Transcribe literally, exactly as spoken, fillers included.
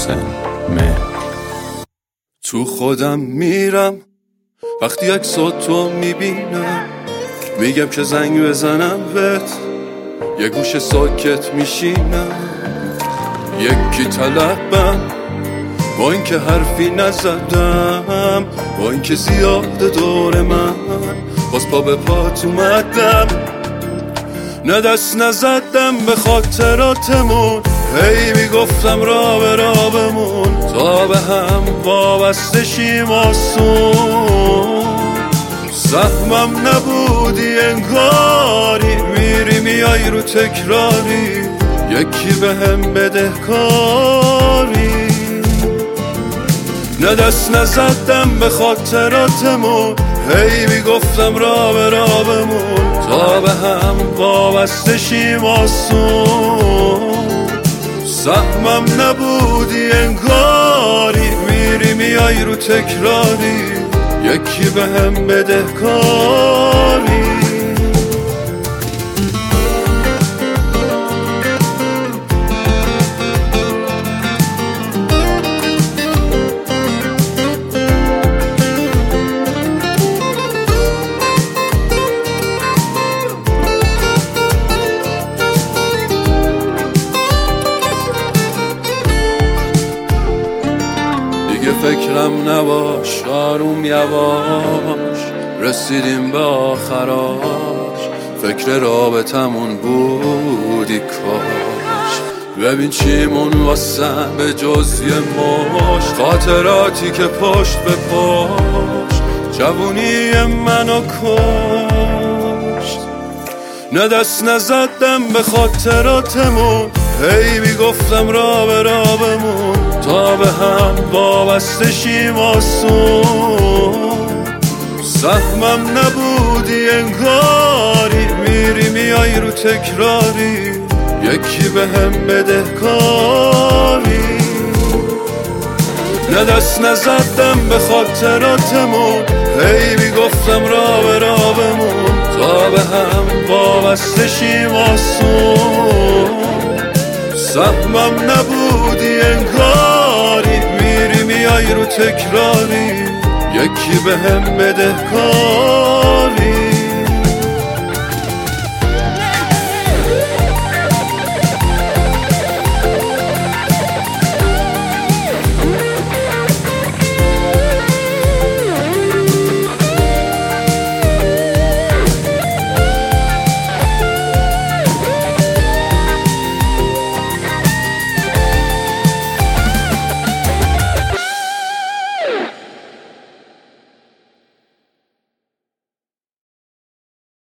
محسن مهر. تو خودم میرم وقتی عکساتو میبینم، میگم که زنگ بزنم بهت، یه گوشه ساکت میشینم، یکی طلبم با اینکه حرفی نزدم، با اینکه زیاد دور من باز پا به پات اومدم، نه دست نزدم به خاطراتمون، هی میگفتم را به را بمون تا به هم وابسته شیم آسون. سهمم نبودی انگاری، میری میای رو تکراری، یکی به هم بدهکاری، نه دست نزدم به خاطراتمون، هی میگفتم را به را بمون تا به هم وابسته شیم آسون. سهمم نبودی انگاری، میری میای رو تکراری، یکی به هم بدهکاری. فکرم نباش، آروم یواش، رسیدیم به آخراش، فکر رابطمون بودی کاش. ببین چیمون واسم به جز یه مشت، خاطراتی که پشت به پشت جوونی منو کشت، نه دست نزدم به خاطراتمون، هی میگفتم را به را بمون تا به هم وابسته شیم آسون. سهمم نبودی انگاری، میری میای رو تکراری، یکی به هم بدهکاری، نه دست نزدم به خاطراتمون، هی میگفتم را به را بمون تا به هم وابسته شیم آسون. سهمم نبودی انگاری، میری میای رو تکراری، یکی به هم بدهکاری.